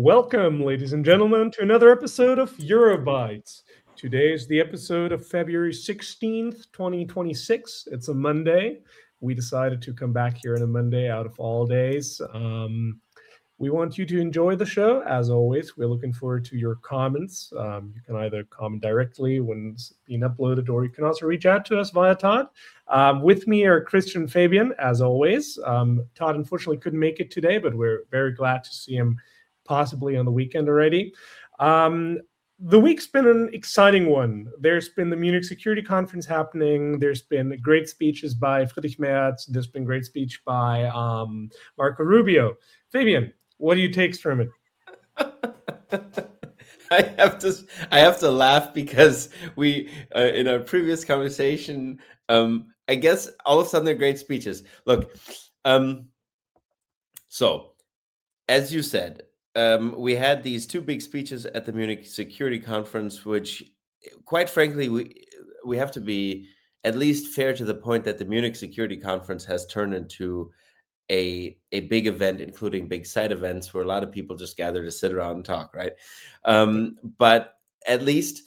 Welcome, ladies and gentlemen, to another episode of Eurobytes. Today is the episode of February 16th, 2026. It's a Monday. We decided to come back here on a Monday out of all days. We want you to enjoy the show. As always, we're looking forward to your comments. You can either comment directly when it's being uploaded, or you can also reach out to us via Todd. With me are Christian and Fabian, as always. Todd unfortunately couldn't make it today, but we're very glad to see him possibly on the weekend already. The week's been an exciting one. There's been the Munich Security Conference happening. There's been great speeches by Friedrich Merz. There's been great speech by Marco Rubio. Fabian, what do you take from it? I have to laugh because we in our previous conversation, I guess all of a sudden they're great speeches. Look, so as you said, we had these two big speeches at the Munich Security Conference, which, quite frankly, we have to be at least fair to the point that the Munich Security Conference has turned into a big event, including big side events where a lot of people just gather to sit around and talk, right? But at least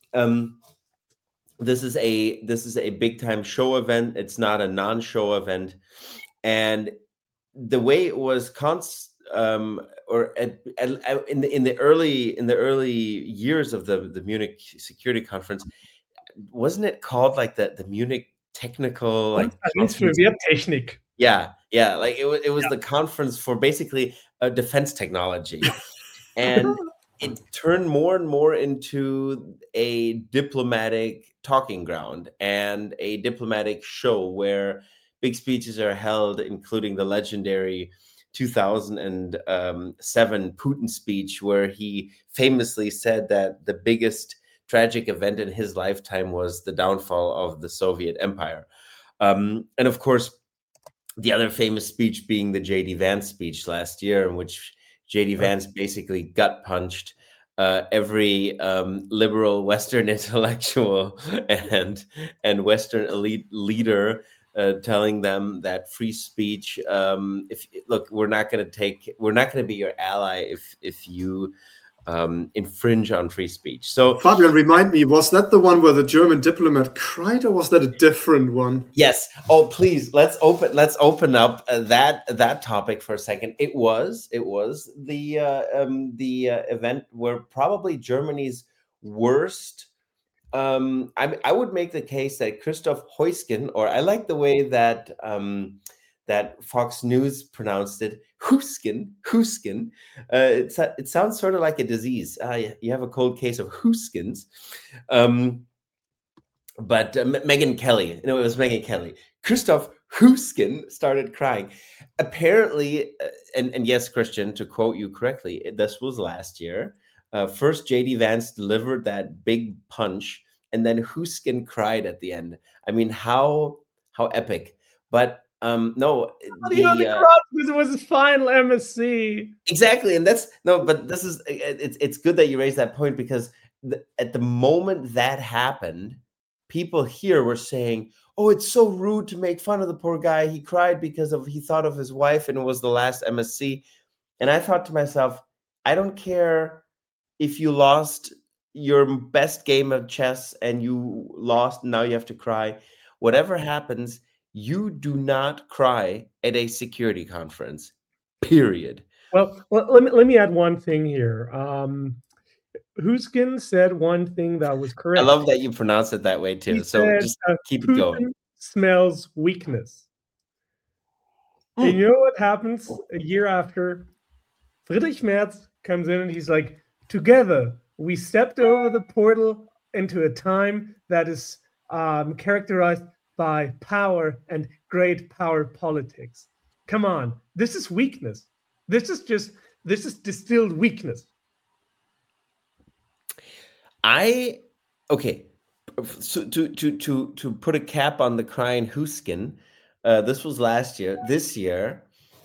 this is a big time show event. It's not a non-show event, and the way it was in the early years of the Munich Security Conference, wasn't it called like the Munich Technical Technik? Yeah, like it was the conference for basically defense technology, and it turned more and more into a diplomatic talking ground and a diplomatic show where big speeches are held, including the legendary 2007 Putin speech, where he famously said that the biggest tragic event in his lifetime was the downfall of the Soviet Empire. And of course, the other famous speech being the J.D. Vance speech last year, in which J.D. Vance basically gut punched every liberal Western intellectual and Western elite leader, telling them that free speech, we're not going to be your ally if you infringe on free speech. So, Fabian, remind me, was that the one where the German diplomat cried, or was that a different one? Yes. Oh, please, let's open up that topic for a second. It was the event where probably Germany's worst. I would make the case that Christoph Heusgen, or I like the way that that Fox News pronounced it, Huskin. It sounds sort of like a disease. You have a cold case of Huskins. But Megyn Kelly, it was Megyn Kelly. Christoph Huskin started crying. Apparently, and yes, Christian, to quote you correctly, this was last year. First, J.D. Vance delivered that big punch, and then Huskin cried at the end. I mean, how epic! But no, the crowd, because it was his final MSc. Exactly, and but this is it's good that you raised that point, because at the moment that happened, people here were saying, "Oh, it's so rude to make fun of the poor guy. He cried because he thought of his wife, and it was the last MSc." And I thought to myself, I don't care if you lost your best game of chess and you lost, now you have to cry. Whatever happens, you do not cry at a security conference, period. Well, let me add one thing here. Huskin said one thing that was correct. I love that you pronounce it that way too. Just keep it going. Smells weakness. And you know what happens a year after? Friedrich Merz comes in and he's like, "Together, we stepped over the portal into a time that is characterized by power and great power politics." Come on, this is weakness. This is distilled weakness. So to put a cap on the crying Huskin, this was last year. This year,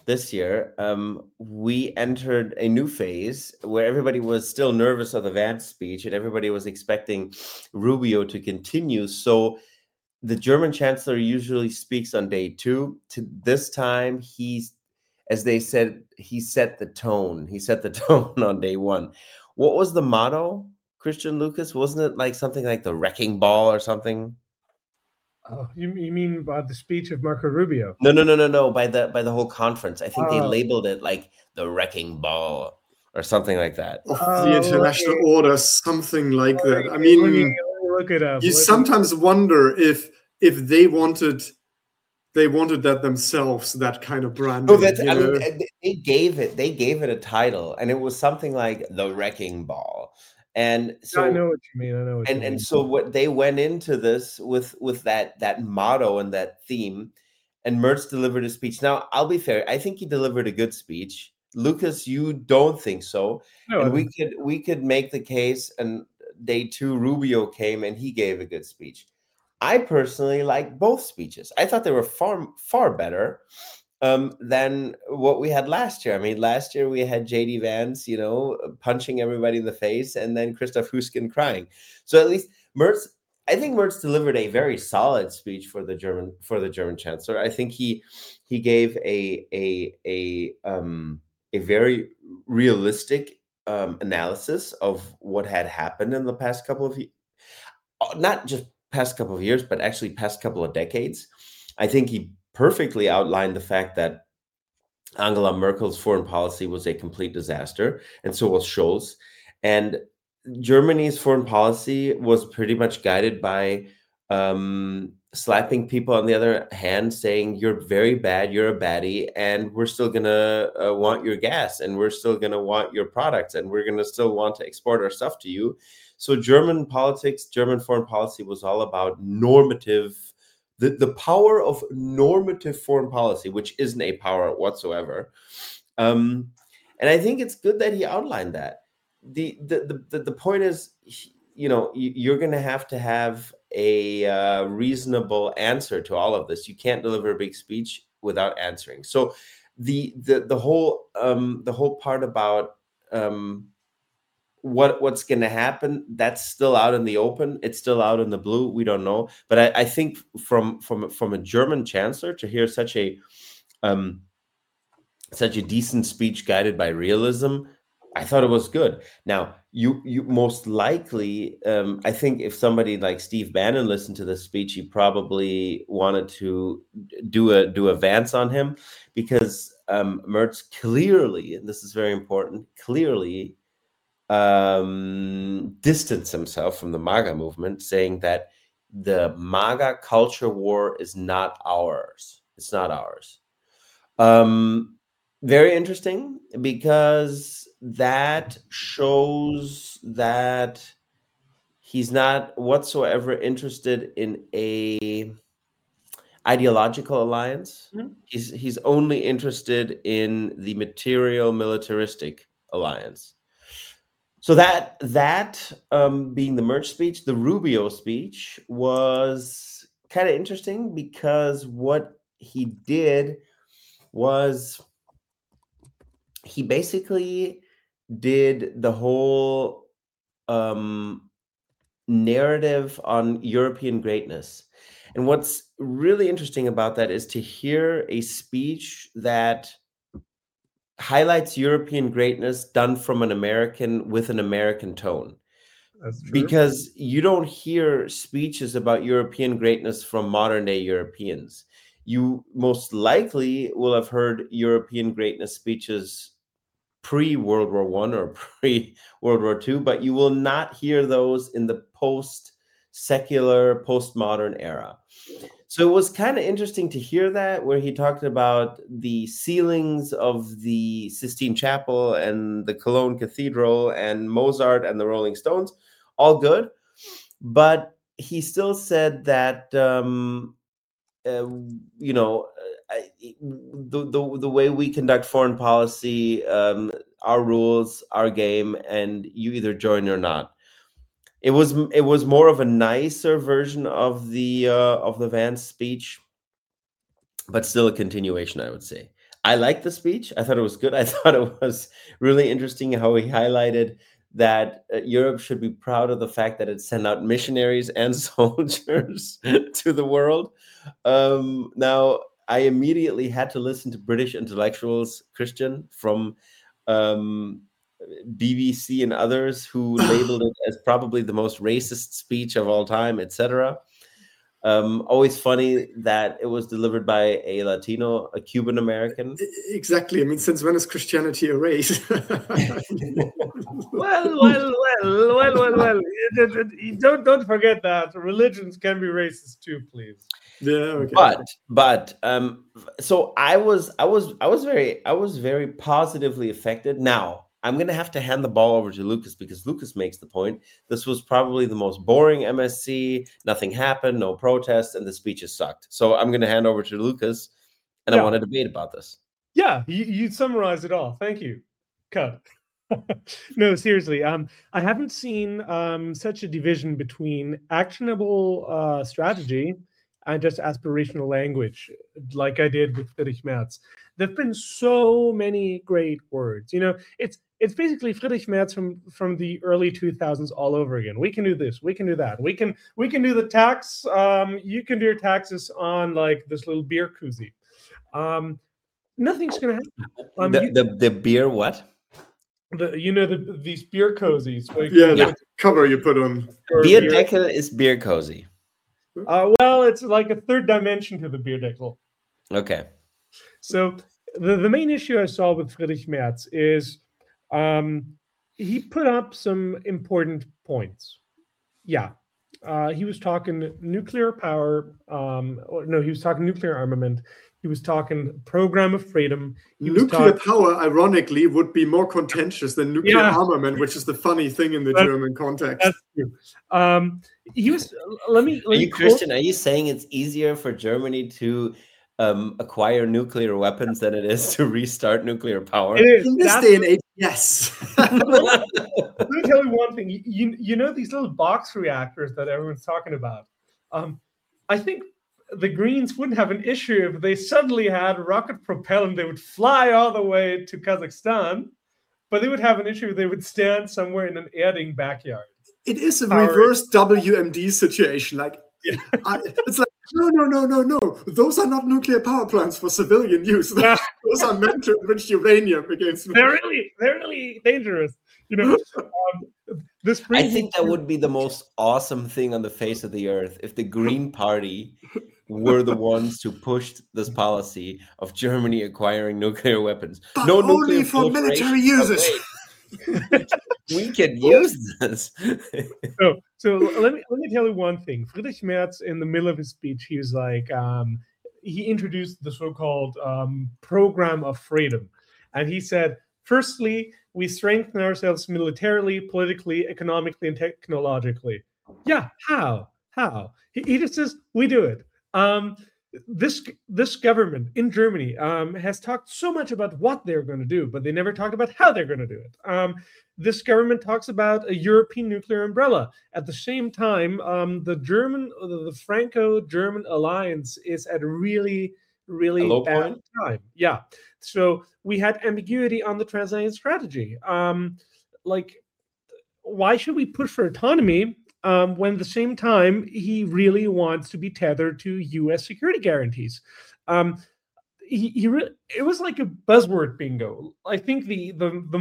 we entered a new phase where everybody was still nervous of the Vance speech, and everybody was expecting Rubio to continue. So the German chancellor usually speaks on day 2. To this time, as they said, he set the tone. He set the tone on day one. What was the motto, Christian Lucas? Wasn't it like something like the wrecking ball or something? Oh, you mean by the speech of Marco Rubio? No. By the whole conference, I think they labeled it like the wrecking ball or something like that. Of the international order, something like that. I mean, let me look it up. You sometimes wonder if they wanted that themselves, that kind of branding. No, I mean, they gave it a title, and it was something like the wrecking ball. And so I know what you mean. I know what you mean. And so what they went into this with that motto and that theme, and Mertz delivered a speech. Now, I'll be fair. I think he delivered a good speech. Lucas, you don't think so? No, and we could make the case. And day two, Rubio came and he gave a good speech. I personally like both speeches. I thought they were far better than what we had last year. I mean, last year we had JD Vance, punching everybody in the face, and then Christoph Husken crying. So at least Mertz, I think Mertz delivered a very solid speech for the German chancellor. I think he gave a very realistic analysis of what had happened in the past couple of years, not just past couple of years, but actually past couple of decades. I think he perfectly outlined the fact that Angela Merkel's foreign policy was a complete disaster, and so was Scholz. And Germany's foreign policy was pretty much guided by slapping people on the other hand, saying, you're very bad, you're a baddie, and we're still going to want your gas, and we're still going to want your products, and we're going to still want to export our stuff to you. So German politics, German foreign policy was all about normative, the power of normative foreign policy, which isn't a power whatsoever. And I think it's good that he outlined that. The point is, you're going to have a reasonable answer to all of this. You can't deliver a big speech without answering. So the whole part about what's going to happen, that's still out in the open. It's still out in the blue. We don't know. But I think from a German chancellor to hear such a decent speech guided by realism, I thought it was good. Now, you most likely, I think if somebody like Steve Bannon listened to this speech, he probably wanted to do a Vance on him, because Mertz clearly, and this is very important, clearly distanced himself from the MAGA movement, saying that the MAGA culture war is not ours. It's not ours. Very interesting, because that shows that he's not whatsoever interested in a ideological alliance. Mm-hmm. He's only interested in the material militaristic alliance. So that being the Mertz speech, the Rubio speech was kind of interesting, because what he did was he basically did the whole narrative on European greatness. And what's really interesting about that is to hear a speech that highlights European greatness done from an American, with an American tone. That's true. Because you don't hear speeches about European greatness from modern day Europeans. You most likely will have heard European greatness speeches pre-World War I or pre-World War II, but you will not hear those in the post-secular, postmodern era. So it was kind of interesting to hear that, where he talked about the ceilings of the Sistine Chapel and the Cologne Cathedral and Mozart and the Rolling Stones, all good. But he still said that, the way we conduct foreign policy, our rules, our game, and you either join or not. It was more of a nicer version of the Vance speech, but still a continuation, I would say. I liked the speech. I thought it was good. I thought it was really interesting how he highlighted that Europe should be proud of the fact that it sent out missionaries and soldiers to the world. Now, I immediately had to listen to British intellectuals, Christian, from BBC and others, who labeled it as probably the most racist speech of all time, etc. Always funny that it was delivered by a Latino, a Cuban American. Exactly. I mean, since when is Christianity a race? Well. Don't forget that religions can be racist too, please. Yeah. Okay. But so I was very positively affected. Now I'm going to have to hand the ball over to Lucas, because Lucas makes the point. This was probably the most boring MSC. Nothing happened, no protests, and the speeches sucked. So I'm going to hand over to Lucas, and I want to debate about this. Yeah, you summarized it all. Thank you. Cut. No, seriously. I haven't seen such a division between actionable strategy and just aspirational language like I did with Friedrich Merz. There've been so many great words. You know, it's basically Friedrich Merz from the early 2000s all over again. We can do this, we can do that, we can do the tax. You can do your taxes on like this little beer koozie. Nothing's gonna happen. The beer what? These beer cozies. The cover you put on. Bierdeckel is beer cozy. Well, it's like a third dimension to the Bierdeckel. Okay. So the main issue I saw with Friedrich Merz is he put up some important points. Yeah. He was talking nuclear power. He was talking nuclear armament. He was talking program of freedom. Nuclear power, ironically, would be more contentious than nuclear armament, which is the funny thing in the German context. That's true. He was. Let me. Christian, are you saying it's easier for Germany to acquire nuclear weapons than it is to restart nuclear power? In this day and age, yes. Let me tell you one thing. You know these little box reactors that everyone's talking about? I think the Greens wouldn't have an issue if they suddenly had rocket propellant. They would fly all the way to Kazakhstan, but they would have an issue if they would stand somewhere in an Erding backyard. It is a reverse WMD situation. Like, it's like, no. Those are not nuclear power plants for civilian use. Those are meant to enrich uranium against. They're really dangerous. You know, I think that would be the most awesome thing on the face of the earth if the Green Party were the ones who pushed this policy of Germany acquiring nuclear weapons. But no only for military users. We can use this. So let me tell you one thing. Friedrich Merz, in the middle of his speech, he was like, he introduced the so-called program of freedom, and he said, firstly, we strengthen ourselves militarily, politically, economically, and technologically. Yeah, how? He just says, we do it. This government in Germany has talked so much about what they're going to do, but they never talked about how they're going to do it. This government talks about a European nuclear umbrella. At the same time, the Franco-German alliance is at a really bad time. Yeah. So we had ambiguity on the Transatlantic strategy. Why should we push for autonomy when at the same time he really wants to be tethered to U.S. security guarantees? It was like a buzzword bingo. I think the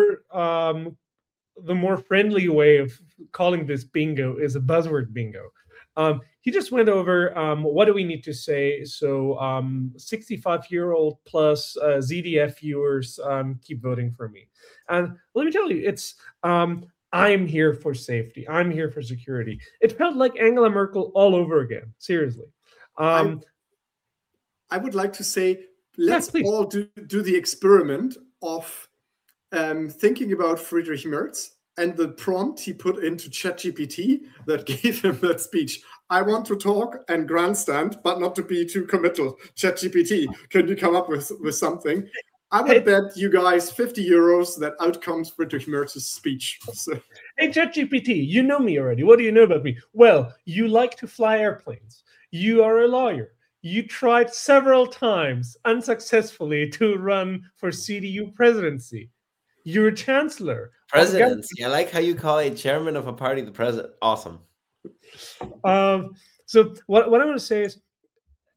more friendly way of calling this bingo is a buzzword bingo. He just went over what do we need to say. So 65-year-old plus ZDF viewers keep voting for me. And let me tell you, it's I'm here for safety. I'm here for security. It felt like Angela Merkel all over again. Seriously. I would like to say, let's all do the experiment of thinking about Friedrich Merz and the prompt he put into ChatGPT that gave him that speech. I want to talk and grandstand, but not to be too committal. ChatGPT, can you come up with something? I would bet you guys €50 that out comes Friedrich Merz's speech. So. Hey, ChatGPT, you know me already. What do you know about me? Well, you like to fly airplanes. You are a lawyer. You tried several times unsuccessfully to run for CDU presidency. You're a chancellor. Presidency. I like how you call a chairman of a party the president. Awesome. So what I want to say is,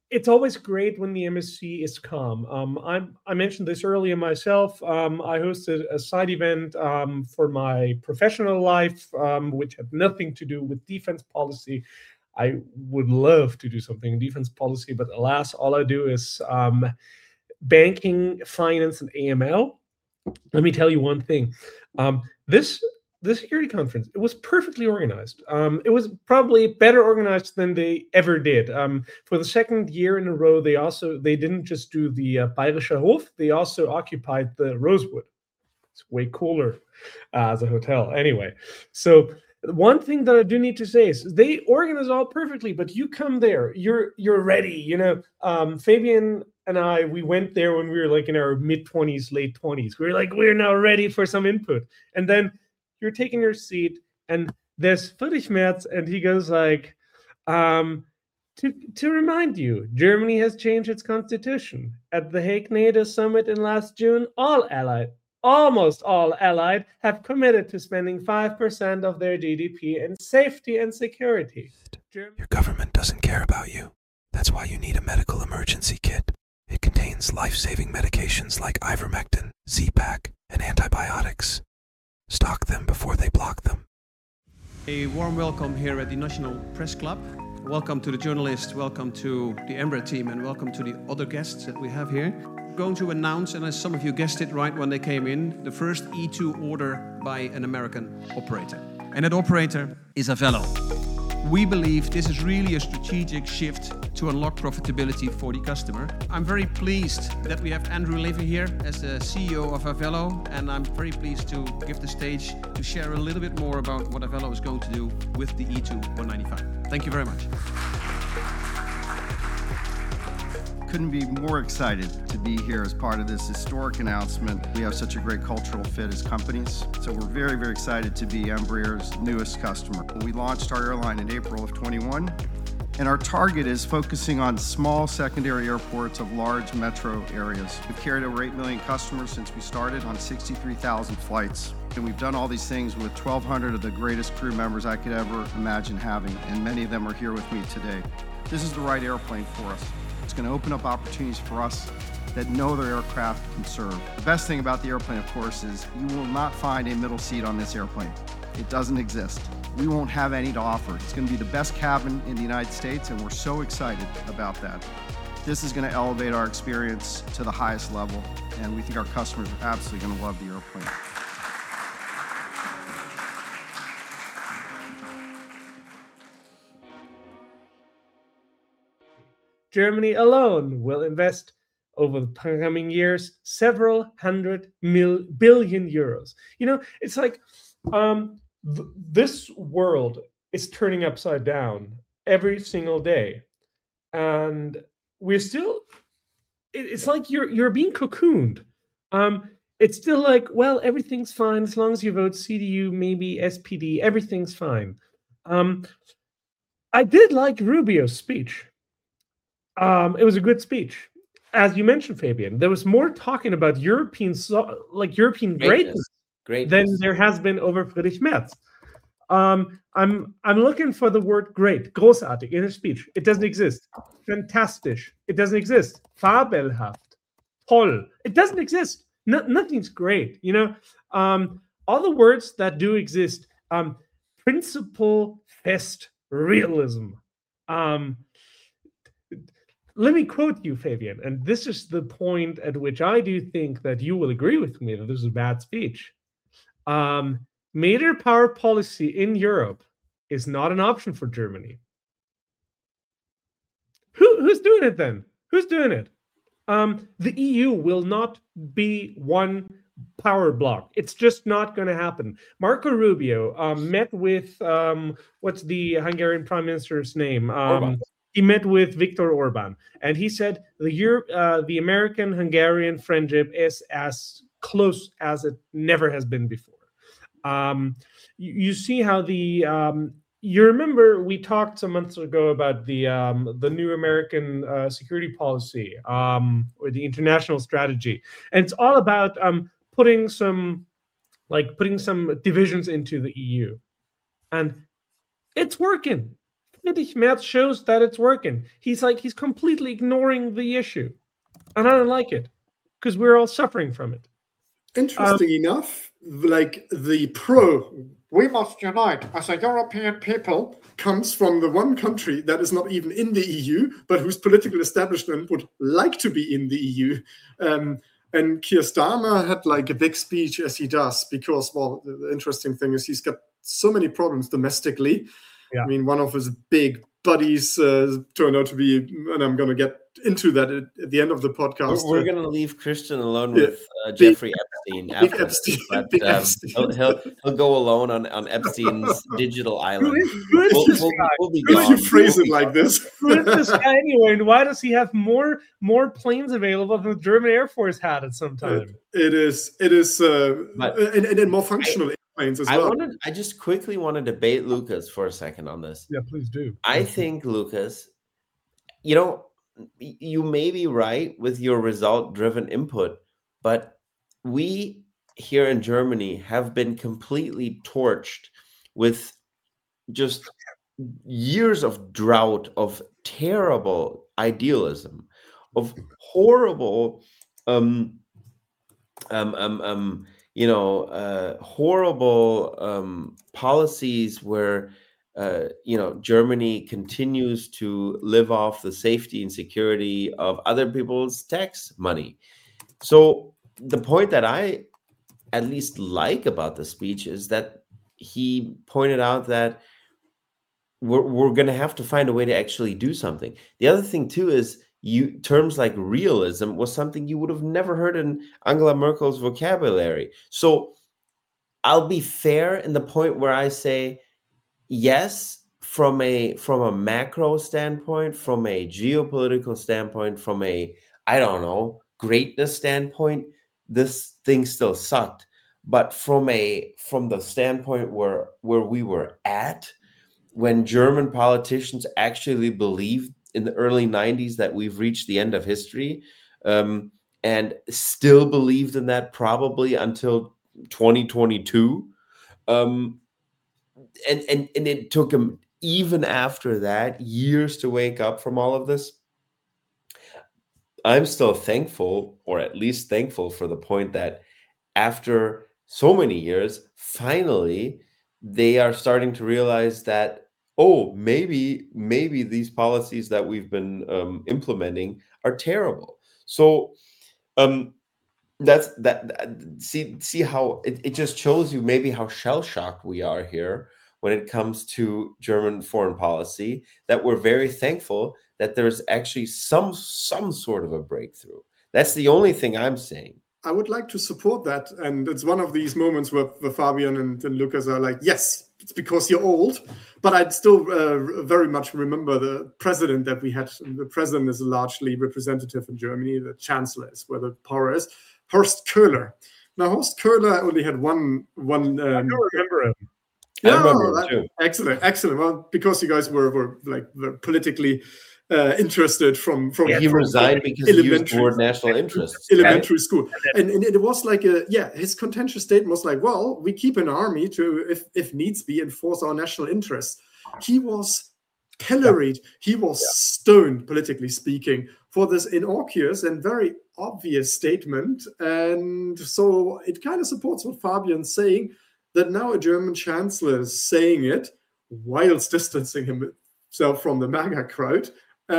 it's always great when the MSC is calm. I mentioned this earlier myself. I hosted a side event for my professional life, which had nothing to do with defense policy. I would love to do something in defense policy, but alas, all I do is banking, finance, and AML. Let me tell you one thing. This security conference, it was perfectly organized. It was probably better organized than they ever did. For the second year in a row, they didn't just do the Bayerischer Hof, they also occupied the Rosewood. It's way cooler as a hotel. Anyway, so one thing that I do need to say is they organize all perfectly, but you come there, you're ready. Fabian and I, we went there when we were like in our mid-20s, late 20s. We were like, we're now ready for some input. And then you're taking your seat, and there's Friedrich Merz, and he goes like, to remind you, Germany has changed its constitution. At the Hague NATO summit in last June, almost all allied, have committed to spending 5% of their GDP in safety and security. Your government doesn't care about you. That's why you need a medical emergency kit. It contains life-saving medications like ivermectin, Z-Pak, and antibiotics. Stock them before they block them. A warm welcome here at the National Press Club. Welcome to the journalists, welcome to the Embraer team, and welcome to the other guests that we have here. We're going to announce, and as some of you guessed it right when they came in, the first E2 order by an American operator. And that operator is Avello. We believe this is really a strategic shift to unlock profitability for the customer. I'm very pleased that we have Andrew Levy here as the CEO of Avello, and I'm very pleased to give the stage to share a little bit more about what Avello is going to do with the E2 195. Thank you very much. Couldn't be more excited to be here as part of this historic announcement. We have such a great cultural fit as companies, so we're very, very excited to be Embraer's newest customer. We launched our airline in April of 21, and our target is focusing on small secondary airports of large metro areas. We've carried over 8 million customers since we started on 63,000 flights. And we've done all these things with 1,200 of the greatest crew members I could ever imagine having, and many of them are here with me today. This is the right airplane for us. It's going to open up opportunities for us that no other aircraft can serve. The best thing about the airplane, of course, is you will not find a middle seat on this airplane. It doesn't exist. We won't have any to offer. It's going to be the best cabin in the United States, and we're so excited about that. This is going to elevate our experience to the highest level, and we think our customers are absolutely going to love the airplane. Germany alone will invest over the coming years several hundred billion euros. It's like this world is turning upside down every single day, and we're still. It's like you're being cocooned. It's still like, well, everything's fine as long as you vote CDU, maybe SPD. Everything's fine. I did like Rubio's speech. It was a good speech. As you mentioned, Fabian, there was more talking about European greatness than there has been over Friedrich Merz. I'm looking for the word great, großartig, in his speech. It doesn't exist. Fantastisch. It doesn't exist. Fabelhaft. Toll. It doesn't exist. Nothing's great. All the words that do exist. Principle, fest, realism. Let me quote you, Fabian, and this is the point at which I do think that you will agree with me that this is a bad speech. Major power policy in Europe is not an option for Germany. Who's doing it then? Who's doing it? The EU will not be one power block. It's just not going to happen. Marco Rubio met with, what's the Hungarian Prime Minister's name? He met with Viktor Orban, and he said the American-Hungarian friendship is as close as it never has been before. You see how you remember we talked some months ago about the new American security policy or the international strategy, and it's all about putting some divisions into the EU, and it's working. Friedrich Merz shows that it's working. He's completely ignoring the issue. And I don't like it because we're all suffering from it. Interesting enough, like the we must unite as a European people comes from the one country that is not even in the EU, but whose political establishment would like to be in the EU. And Keir Starmer had like a big speech, as he does, because, well, the interesting thing is he's got so many problems domestically. Yeah. I mean, one of his big buddies turned out to be, and I'm going to get into that at the end of the podcast. We're going to leave Christian alone with Jeffrey Epstein. After Epstein, he'll go alone on Epstein's digital island. Who is this guy? Who you phrase it like this? Who is this guy anyway? And why does he have more planes available than the German Air Force had at some time? It is, and more functional. As well. I just quickly want to debate Lucas for a second on this. Yeah, please do. I think, Lucas, you may be right with your result-driven input, but we here in Germany have been completely torched with just years of drought, of terrible idealism, of horrible horrible policies where Germany continues to live off the safety and security of other people's tax money. So the point that I at least like about the speech is that he pointed out that we're going to have to find a way to actually do something. The other thing too is terms like realism was something you would have never heard in Angela Merkel's vocabulary. So I'll be fair in the point where I say, yes, from a macro standpoint, from a geopolitical standpoint, from a, greatness standpoint, this thing still sucked. But from the standpoint where we were at, when German politicians actually believed in the early 90s that we've reached the end of history, and still believed in that probably until 2022. And it took him, even after that, years to wake up from all of this. I'm still thankful, or at least thankful, for the point that after so many years, finally, they are starting to realize that, maybe these policies that we've been implementing are terrible. So that's that. See how it just shows you maybe how shell-shocked we are here when it comes to German foreign policy, that we're very thankful that there's actually some sort of a breakthrough. That's the only thing I'm saying. I would like to support that. And it's one of these moments where Fabian and Lucas are like, yes, it's because you're old. But I'd still very much remember the president that we had. The president is largely representative in Germany. The chancellor is where the power is. Horst Köhler. Now, Horst Köhler only had one. I don't remember him. Yeah, I remember him too. Excellent. Well, because you guys were politically interested from he resigned because he used the word national interests. Elementary school. And it was like his contentious statement was like, well, we keep an army to, if needs be, enforce our national interests. He was pilloried. He was stoned, politically speaking, for this innocuous and very obvious statement. And so it kind of supports what Fabian's saying, that now a German chancellor is saying it whilst distancing himself from the MAGA crowd.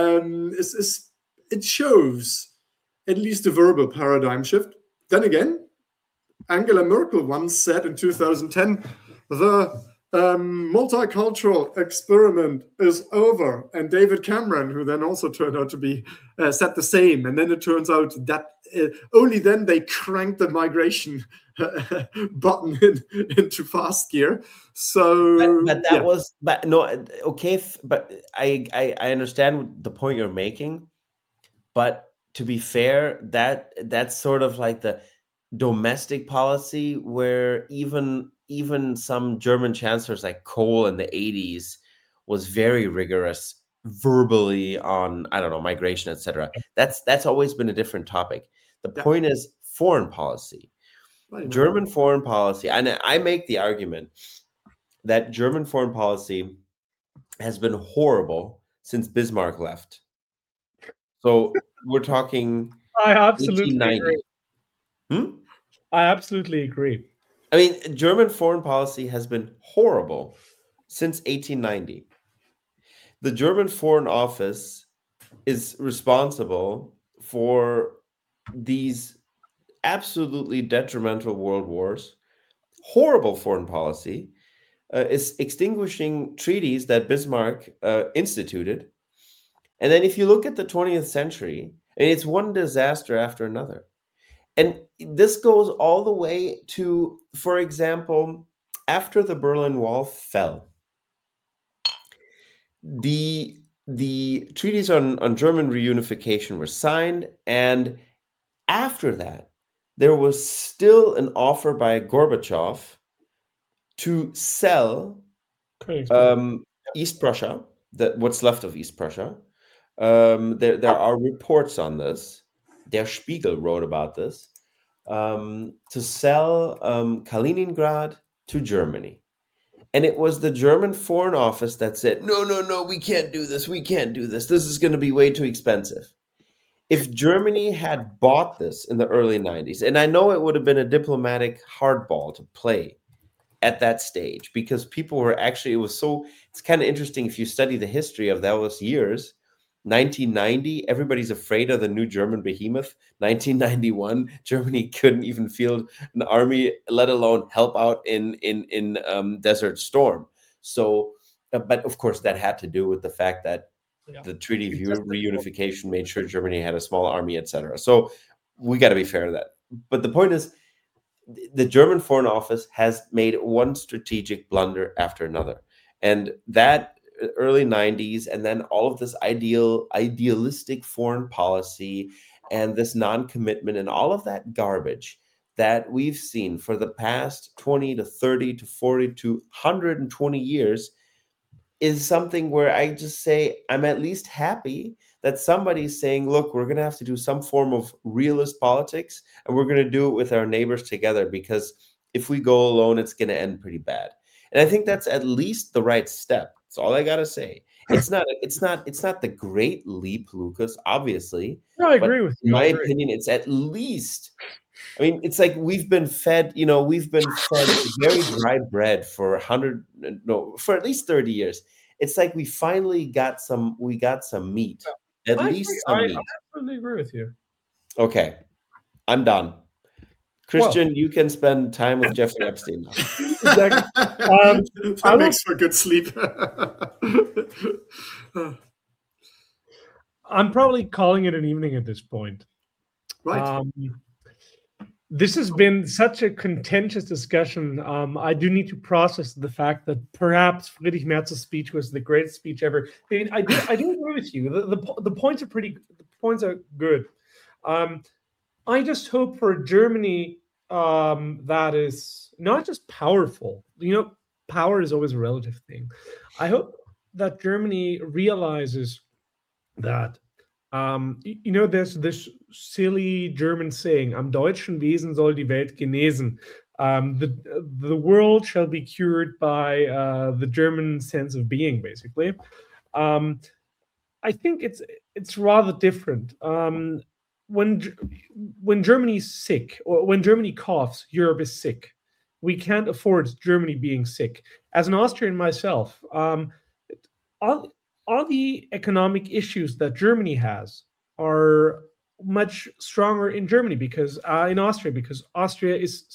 It shows at least a verbal paradigm shift. Then again, Angela Merkel once said in 2010, the multicultural experiment is over. And David Cameron, who then also turned out to be, said the same. And then it turns out that only then they cranked the migration button into fast gear. So, but that was, but no, okay. But I understand the point you're making. But to be fair, that's sort of like the domestic policy where even some German chancellors like Kohl in the 80s was very rigorous verbally on, migration, etc. That's always been a different topic. The point is foreign policy. German foreign policy, and I make the argument that German foreign policy has been horrible since Bismarck left. So we're talking I absolutely 1890. agree. I absolutely agree. I mean, German foreign policy has been horrible since 1890. The German Foreign Office is responsible for these absolutely detrimental world wars, horrible foreign policy, is extinguishing treaties that Bismarck instituted. And then if you look at the 20th century, and it's one disaster after another. And this goes all the way to, for example, after the Berlin Wall fell, the treaties on German reunification were signed, and after that, there was still an offer by Gorbachev to sell East Prussia, what's left of East Prussia. There are reports on this. Der Spiegel wrote about this, to sell Kaliningrad to Germany. And it was the German Foreign Office that said, no, we can't do this. We can't do this. This is going to be way too expensive. If Germany had bought this in the early 90s, and I know it would have been a diplomatic hardball to play at that stage, because people were actually, it's kind of interesting if you study the history of those years. 1990, everybody's afraid of the new German behemoth. 1991, Germany couldn't even field an army, let alone help out in Desert Storm. So, but of course, that had to do with the fact that the Treaty of Reunification made sure Germany had a small army, etc. So we got to be fair to that. But the point is, the German Foreign Office has made one strategic blunder after another, and that early 90s, and then all of this idealistic foreign policy and this non-commitment and all of that garbage that we've seen for the past 20 to 30 to 40 to 120 years is something where I just say I'm at least happy that somebody's saying, look, we're going to have to do some form of realist politics, and we're going to do it with our neighbors together, because if we go alone, it's going to end pretty bad. And I think that's at least the right step. That's all I gotta say. It's not the great leap, Lucas, obviously. No, I agree with you. In my opinion, it's at least, I mean, it's like we've been fed very dry bread for at least 30 years. It's like we finally got some meat. At least some meat. I absolutely agree with you. Okay. I'm done. Christian, you can spend time with Jeffrey Epstein now. Exactly. That makes for good sleep. I'm probably calling it an evening at this point. Right. This has been such a contentious discussion. I do need to process the fact that perhaps Friedrich Merz's speech was the greatest speech ever. I mean, I do agree with you. The points are the points are good. I just hope for Germany that is not just powerful. Power is always a relative thing. I hope that Germany realizes that, there's this silly German saying, am deutschen Wesen soll die Welt genesen. The world shall be cured by the German sense of being, basically. I think it's rather different. When Germany's sick, or when Germany coughs, Europe is sick. We can't afford Germany being sick. As an Austrian myself, all the economic issues that Germany has are much stronger in Germany because Austria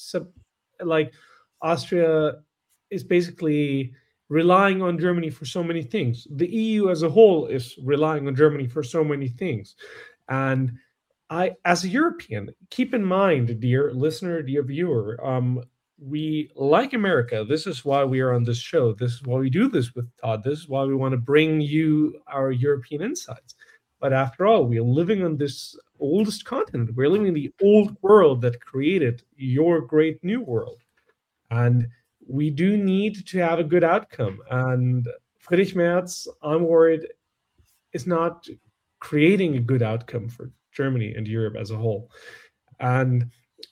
is basically relying on Germany for so many things. The EU as a whole is relying on Germany for so many things. And I, as a European, keep in mind, dear listener, dear viewer, we like America. This is why we are on this show. This is why we do this with Todd. This is why we want to bring you our European insights. But after all, we are living on this oldest continent. We're living in the old world that created your great new world. And we do need to have a good outcome. And Friedrich Merz, I'm worried, is not creating a good outcome for Germany and Europe as a whole. And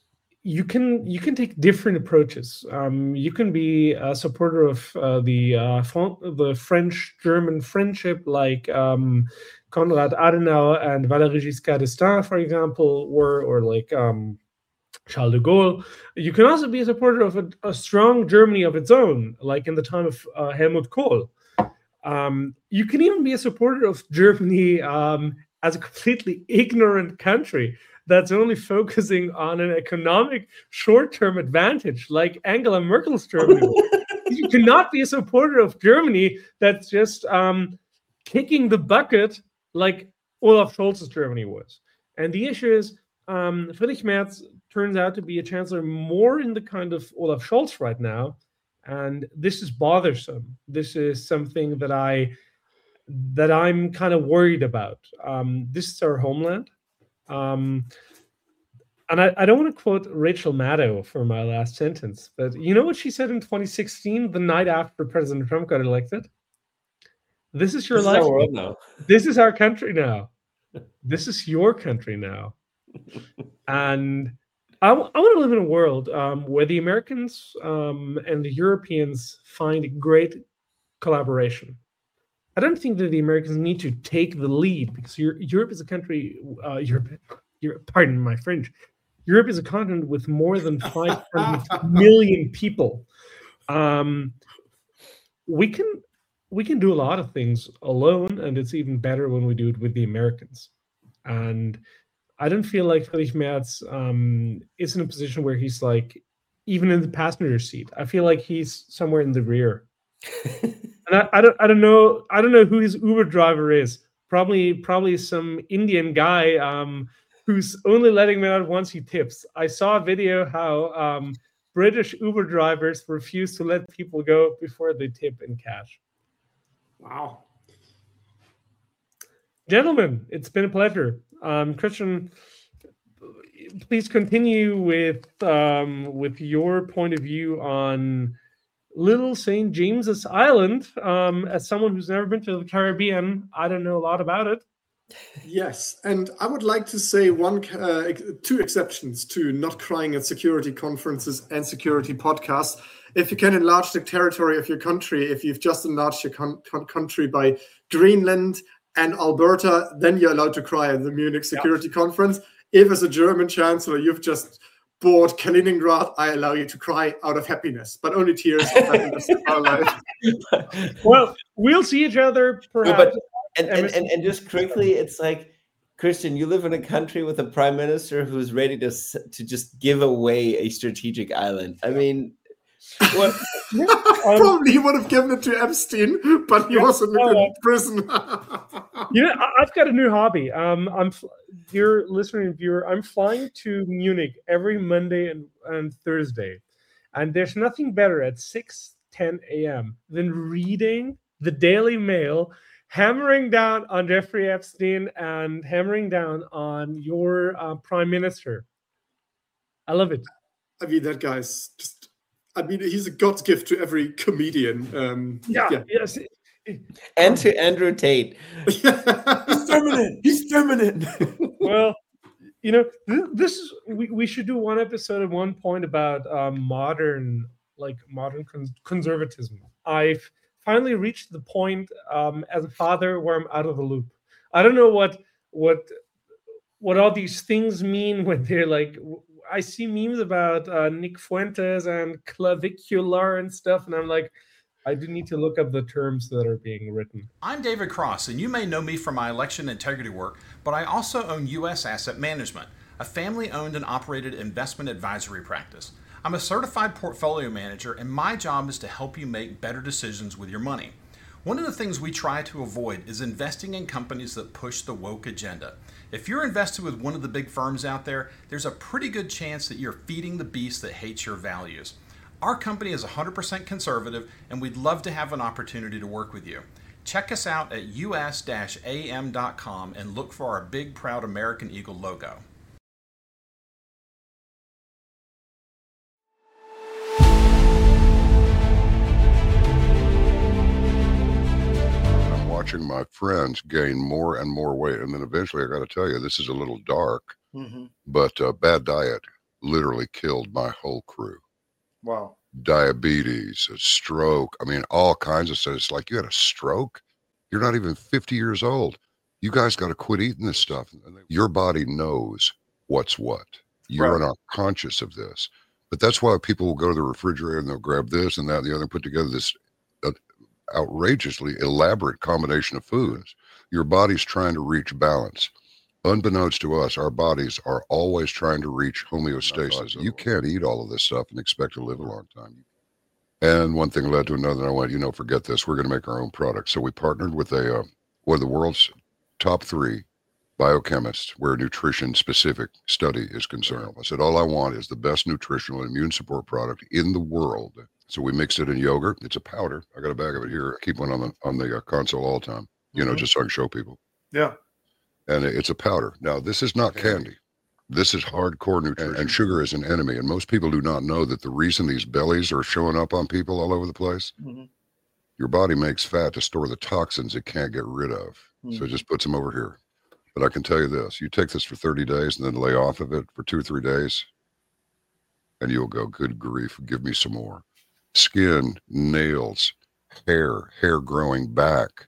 you can take different approaches. You can be a supporter of the French-German friendship, like Konrad Adenauer and Valéry Giscard d'Estaing, for example, or like Charles de Gaulle. You can also be a supporter of a strong Germany of its own, like in the time of Helmut Kohl. You can even be a supporter of Germany as a completely ignorant country that's only focusing on an economic short-term advantage, like Angela Merkel's Germany. You cannot be a supporter of Germany that's just kicking the bucket like Olaf Scholz's Germany was. And the issue is, Friedrich Merz turns out to be a chancellor more in the kind of Olaf Scholz right now, and this is bothersome. This is something that I'm kind of worried about. This is our homeland. And I don't want to quote Rachel Maddow for my last sentence, but you know what she said in 2016, the night after President Trump got elected? This is your life. Our world now. This is our country now. This is your country now. And I want to live in a world where the Americans and the Europeans find great collaboration. I don't think that the Americans need to take the lead, because Europe is a country. Pardon my French. Europe is a continent with more than 500 million people. We can do a lot of things alone, and it's even better when we do it with the Americans. And I don't feel like Friedrich Merz is in a position where he's like even in the passenger seat. I feel like he's somewhere in the rear. And I don't know who his Uber driver is. Probably some Indian guy who's only letting me out once he tips. I saw a video how British Uber drivers refuse to let people go before they tip in cash. Wow. Gentlemen, it's been a pleasure. Christian, please continue with your point of view on Little St. James's Island. As someone who's never been to the Caribbean, I don't know a lot about it. Yes, and I would like to say two exceptions to not crying at security conferences and security podcasts. If you can enlarge the territory of your country, if you've just enlarged your country by Greenland and Alberta, then you're allowed to cry at the Munich Security Conference. If as a German chancellor you've just bought Kaliningrad, I allow you to cry out of happiness, but only tears of happiness in our life. Well, we'll see each other perhaps. And just quickly, it's like, Christian, you live in a country with a prime minister who's ready to just give away a strategic island. I mean, what? Probably he would have given it to Epstein, but he was in prison. I've got a new hobby. Dear listener and viewer, I'm flying to Munich every Monday and Thursday, and there's nothing better at 6:10 a.m. than reading the Daily Mail, hammering down on Jeffrey Epstein and hammering down on your prime minister. I love it. I mean, that guy's just, he's a God's gift to every comedian. Yes. And to Andrew Tate. He's dominant. Well, this is we should do one episode at one point about modern conservatism. I've finally reached the point as a father where I'm out of the loop. I don't know what all these things mean when they're like. I see memes about Nick Fuentes and clavicular and stuff, and I'm like, I do need to look up the terms that are being written. I'm David Cross, and you may know me from my election integrity work, but I also own U.S. Asset Management, a family-owned and operated investment advisory practice. I'm a certified portfolio manager, and my job is to help you make better decisions with your money. One of the things we try to avoid is investing in companies that push the woke agenda. If you're invested with one of the big firms out there, there's a pretty good chance that you're feeding the beast that hates your values. Our company is 100% conservative, and we'd love to have an opportunity to work with you. Check us out at us-am.com and look for our big, proud American Eagle logo. Watching my friends gain more and more weight, and then eventually I got to tell you, this is a little dark, but bad diet, literally killed my whole crew. Wow. Diabetes, a stroke. I mean, all kinds of stuff. It's like, you had a stroke? You're not even 50 years old. You guys got to quit eating this stuff. Your body knows what's what. You're not conscious of this. But that's why people will go to the refrigerator and they'll grab this and that and the other and put together this outrageously elaborate combination of foods. Your body's trying to reach balance. Unbeknownst to us, our bodies are always trying to reach homeostasis. You can't eat all of this stuff and expect to live a long time. And one thing led to another, and I went, forget this. We're going to make our own product. So we partnered with one of the world's top 3 biochemists where nutrition-specific study is concerned. I said, all I want is the best nutritional and immune support product in the world. So we mixed it in yogurt. It's a powder. I got a bag of it here. I keep one on the console all the time, just so I can show people. Yeah. And it's a powder. Now, this is not candy. This is hardcore nutrition. And sugar is an enemy. And most people do not know that the reason these bellies are showing up on people all over the place, your body makes fat to store the toxins it can't get rid of. So it just puts them over here. But I can tell you this, you take this for 30 days and then lay off of it for 2 or 3 days, and you'll go, good grief, give me some more. Skin, nails, hair growing back.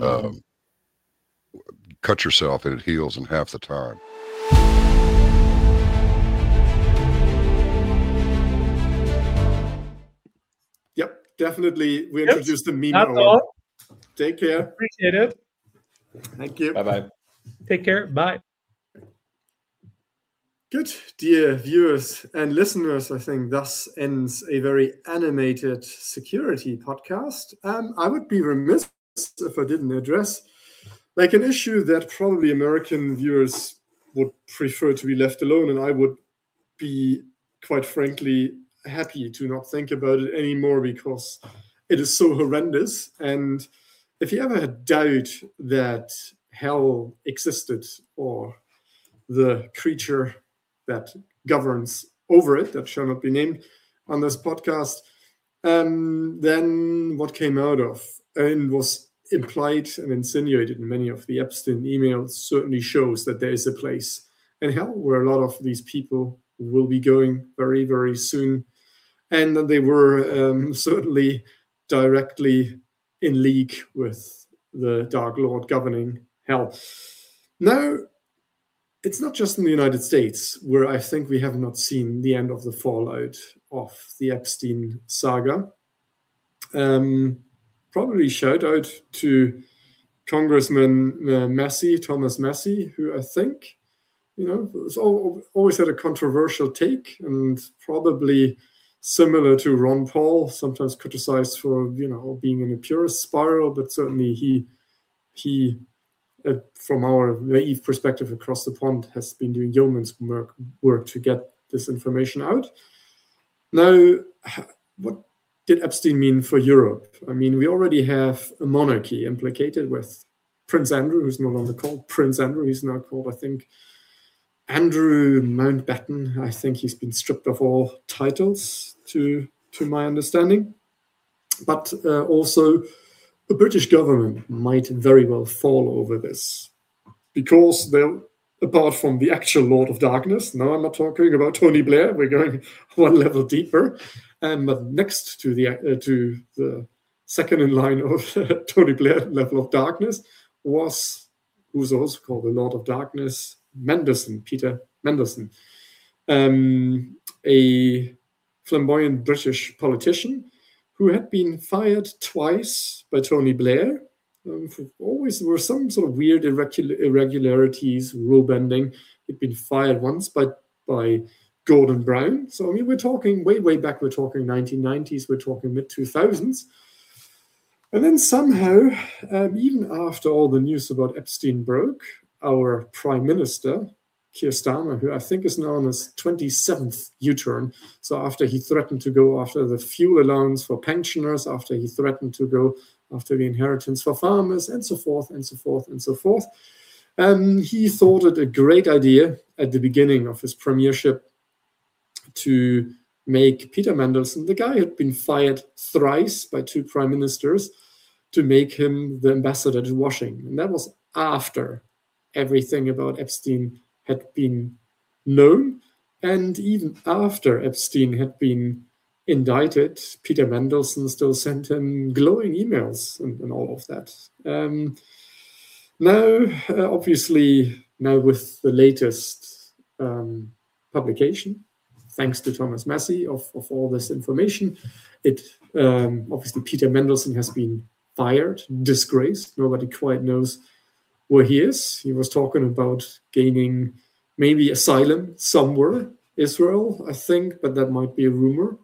Cut yourself and it heals in half the time. Yep, definitely. We introduced the meme. That's all. Take care. Appreciate it. Thank you. Bye-bye. Take care. Bye. Good, dear viewers and listeners, I think thus ends a very animated security podcast. I would be remiss if I didn't address an issue that probably American viewers would prefer to be left alone, and I would be, quite frankly, happy to not think about it anymore because it is so horrendous. And if you ever had doubt that hell existed or the creature that governs over it, that shall not be named on this podcast, then what came out of and was implied and insinuated in many of the Epstein emails certainly shows that there is a place in hell where a lot of these people will be going very, very soon. And that they were certainly directly in league with the Dark Lord governing hell. Now, it's not just in the United States where I think we have not seen the end of the fallout of the Epstein saga. Probably shout out to Congressman Massey, Thomas Massey, who I think, has always had a controversial take and probably similar to Ron Paul, sometimes criticized for, being in a purist spiral, but certainly he from our naive perspective across the pond, has been doing yeoman's work to get this information out. Now, what did Epstein mean for Europe? I mean, we already have a monarchy implicated with Prince Andrew, who's no longer called Prince Andrew. He's now called, I think, Andrew Mountbatten. I think he's been stripped of all titles, to my understanding. But also, the British government might very well fall over this because they're, apart from the actual Lord of Darkness, now I'm not talking about Tony Blair, we're going one level deeper, but next to the second in line of Tony Blair level of darkness was, who's also called the Lord of Darkness, Peter Mandelson, a flamboyant British politician who had been fired twice by Tony Blair. Always there were some sort of weird irregularities, rule bending. He'd been fired once by Gordon Brown. So, I mean, we're talking way back. We're talking 1990s. We're talking mid-2000s. And then somehow, even after all the news about Epstein broke, our Prime Minister, Keir Starmer, who I think is now on his 27th U-turn. So after he threatened to go after the fuel allowance for pensioners, after he threatened to go after the inheritance for farmers, and so forth, and so forth, and so forth. He thought it a great idea at the beginning of his premiership to make Peter Mandelson, the guy who had been fired thrice by two prime ministers, to make him the ambassador to Washington. And that was after everything about Epstein had been known. And even after Epstein had been indicted, Peter Mandelson still sent him glowing emails and all of that. Now, obviously, now with the latest publication, thanks to Thomas Massie, of all this information, it obviously Peter Mandelson has been fired, disgraced. Nobody quite knows where he is. He was talking about gaining maybe asylum somewhere, Israel, I think, but that might be a rumor.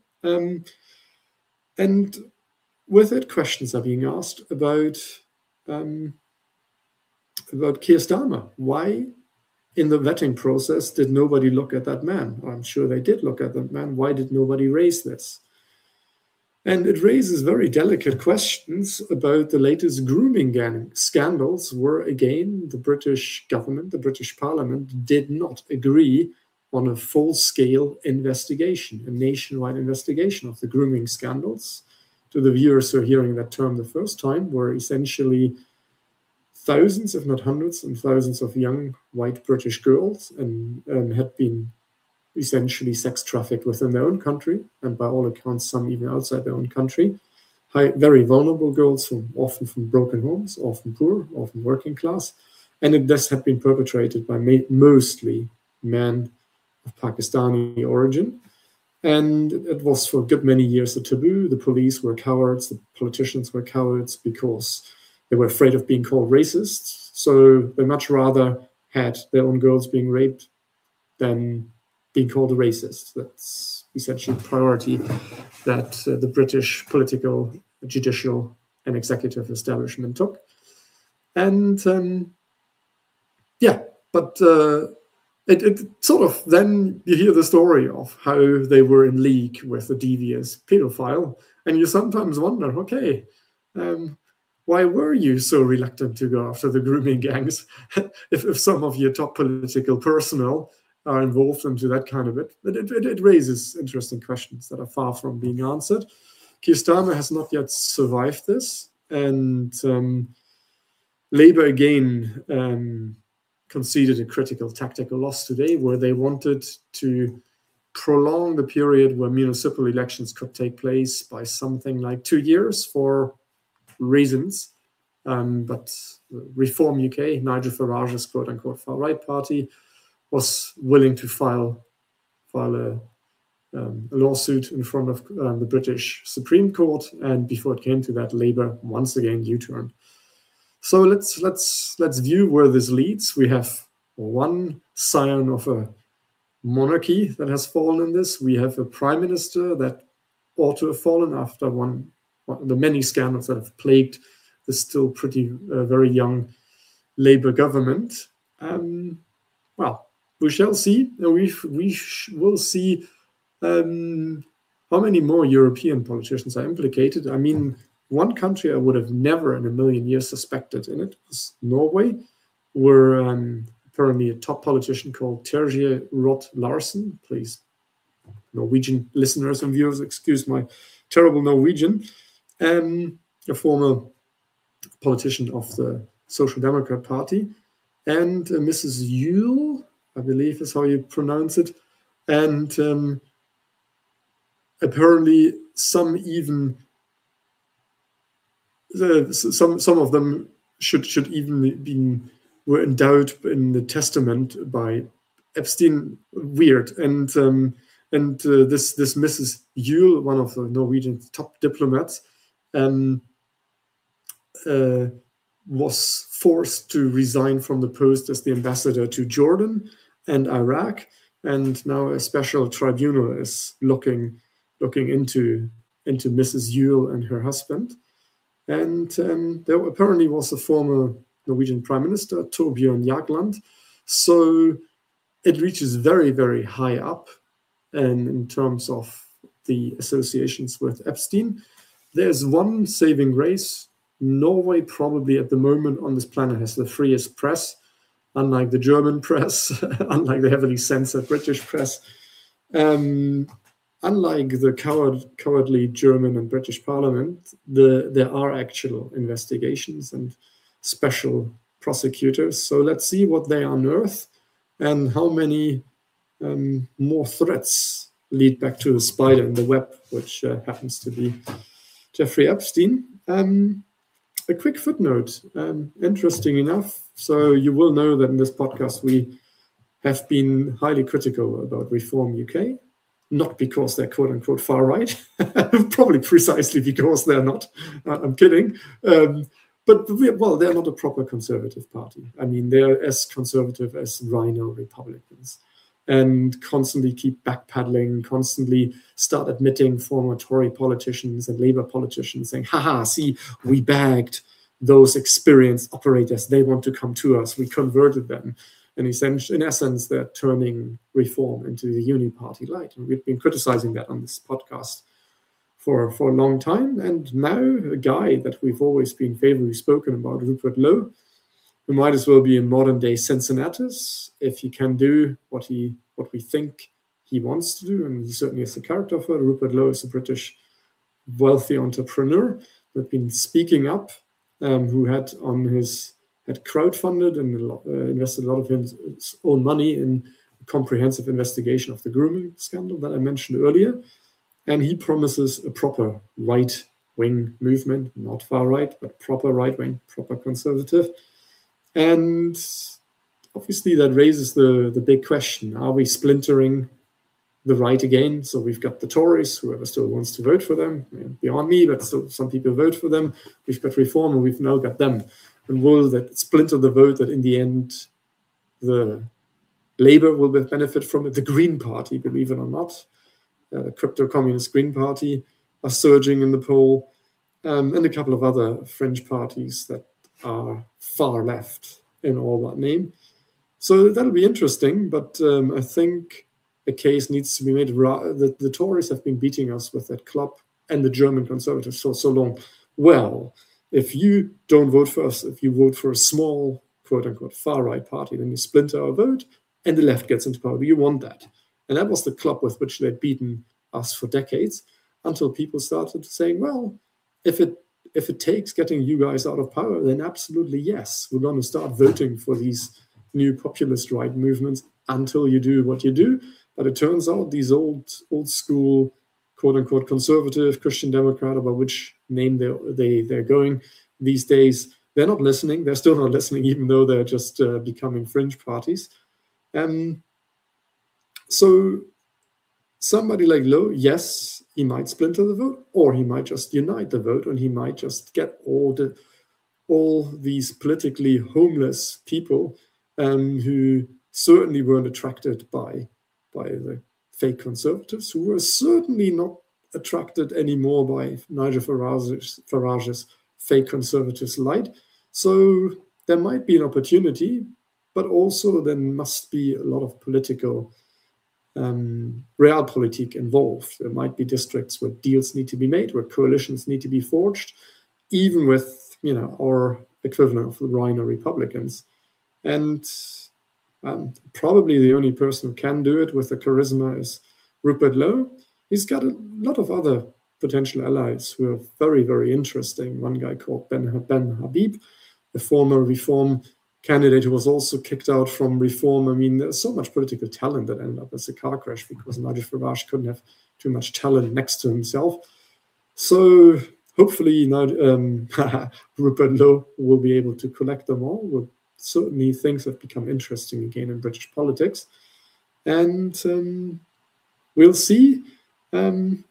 And with it, questions are being asked about Keir Starmer. Why, in the vetting process, did nobody look at that man? I'm sure they did look at that man. Why did nobody raise this? And it raises very delicate questions about the latest grooming gang scandals, where, again, the British government, the British Parliament, did not agree on a full-scale investigation, a nationwide investigation of the grooming scandals. To the viewers who are hearing that term the first time, where essentially thousands, if not hundreds and thousands of young white British girls and had been essentially sex trafficked within their own country, and by all accounts, some even outside their own country. Very vulnerable girls, often from broken homes, often poor, often working class. And this had been perpetrated by mostly men of Pakistani origin. And it was for a good many years a taboo. The police were cowards, the politicians were cowards, because they were afraid of being called racists. So they much rather had their own girls being raped than being called a racist. That's essentially a priority that the British political, judicial, and executive establishment took. And it sort of, then you hear the story of how they were in league with a devious pedophile, and you sometimes wonder, okay, why were you so reluctant to go after the grooming gangs if some of your top political personnel are involved into that kind of it? It raises interesting questions that are far from being answered. Keir Starmer has not yet survived this, and Labour again conceded a critical tactical loss today, where they wanted to prolong the period where municipal elections could take place by something like 2 years for reasons. But Reform UK, Nigel Farage's quote-unquote far-right party, was willing to file a lawsuit in front of the British Supreme Court, and before it came to that, Labour once again U-turned. So let's view where this leads. We have one scion of a monarchy that has fallen in this. We have a prime minister that ought to have fallen after the many scandals that have plagued the still pretty very young Labour government. Well, we shall see. We will see how many more European politicians are implicated. I mean, one country I would have never in a million years suspected in it was Norway, where apparently a top politician called Terje Rott Larsen, please, Norwegian listeners and viewers, excuse my terrible Norwegian, a former politician of the Social Democrat Party, and Mrs. Yule, I believe is how you pronounce it, and apparently some even some of them should even were endowed in the testament by Epstein. Weird. And this Mrs. Yule, one of the Norwegian top diplomats, was forced to resign from the post as the ambassador to Jordan and Iraq, and now a special tribunal is looking into Mrs. Yule and her husband. And there apparently was a former Norwegian Prime Minister, Torbjørn Jagland. So it reaches very, very high up, and in terms of the associations with Epstein. There's one saving grace. Norway probably at the moment on this planet has the freest press, unlike the German press, unlike the heavily censored British press. Unlike the cowardly German and British Parliament, there are actual investigations and special prosecutors. So let's see what they unearth and how many more threats lead back to the spider in the web, which happens to be Jeffrey Epstein. A quick footnote, interesting enough. So you will know that in this podcast, we have been highly critical about Reform UK, not because they're quote unquote far right, probably precisely because they're not. I'm kidding. But they're not a proper conservative party. I mean, they're as conservative as Rhino Republicans, and constantly keep backpedaling, constantly start admitting former Tory politicians and Labour politicians saying, haha, see, we bagged those experienced operators. They want to come to us. We converted them. And in essence, they're turning Reform into the uni-party light. And we've been criticizing that on this podcast for a long time. And now a guy that we've always been favorably spoken about, Rupert Lowe, who might as well be a modern-day Cincinnatus if he can do what we think he wants to do, and he certainly has the character for it. Rupert Lowe is a British wealthy entrepreneur who had been speaking up, who had crowdfunded and invested a lot of his own money in a comprehensive investigation of the grooming scandal that I mentioned earlier. And he promises a proper right-wing movement, not far right, but proper right-wing, proper conservative. And obviously that raises the big question, are we splintering the right again? So we've got the Tories, whoever still wants to vote for them, beyond me, but still some people vote for them. We've got Reform, and we've now got them. And will that splinter the vote that in the end the Labour will benefit from it? The Green Party, believe it or not, the crypto-communist Green Party are surging in the poll, and a couple of other fringe parties that are far left in all that name. So that'll be interesting, but I think a case needs to be made. The Tories have been beating us with that club and the German Conservatives for so long. Well, if you don't vote for us, if you vote for a small, quote-unquote, far-right party, then you splinter our vote and the left gets into power. Do you want that? And that was the club with which they'd beaten us for decades, until people started saying, well, if it takes getting you guys out of power, then absolutely yes, we're going to start voting for these new populist right movements until you do what you do. But it turns out these old school, quote unquote, conservative Christian Democrat, about which name they're going these days, they're not listening. They're still not listening, even though they're just becoming fringe parties. So somebody like Lowe, yes, he might splinter the vote, or he might just unite the vote, and he might just get all these politically homeless people who certainly weren't attracted by the fake conservatives, who were certainly not attracted anymore by Nigel Farage's fake conservatives light. So there might be an opportunity, but also there must be a lot of political realpolitik involved. There might be districts where deals need to be made, where coalitions need to be forged, even with our equivalent of the Rhino Republicans. And probably the only person who can do it with the charisma is Rupert Lowe. He's got a lot of other potential allies who are very, very interesting. One guy called Ben Habib, a former Reform candidate who was also kicked out from Reform. I mean, there's so much political talent that ended up as a car crash because Nigel Farage couldn't have too much talent next to himself. So hopefully Rupert Lowe will be able to collect them all. Well, certainly things have become interesting again in British politics. And we'll see. And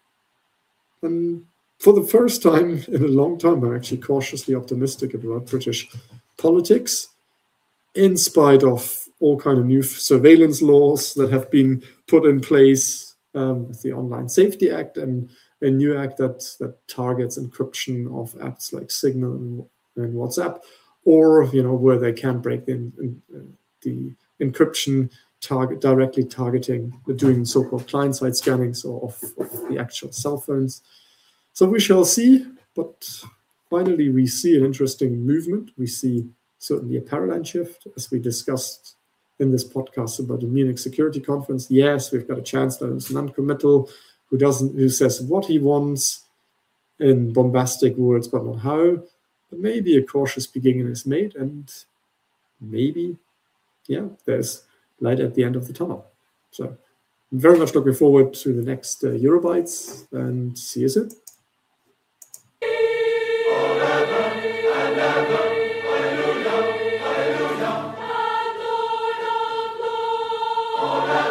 for the first time in a long time, I'm actually cautiously optimistic about British politics, in spite of all kind of new surveillance laws that have been put in place with the Online Safety Act and a new act that targets encryption of apps like Signal and WhatsApp, or where they can break the encryption directly targeting, doing so-called client-side scanning, so of the actual cell phones. So we shall see, but finally we see an interesting movement. We see certainly a paradigm shift, as we discussed in this podcast about the Munich Security Conference. Yes, we've got a chancellor who's non-committal, who says what he wants in bombastic words, but not how. But maybe a cautious beginning is made, and maybe, there's light at the end of the tunnel. So I'm very much looking forward to the next Eurobytes, and see you soon. Hallelujah, hallelujah.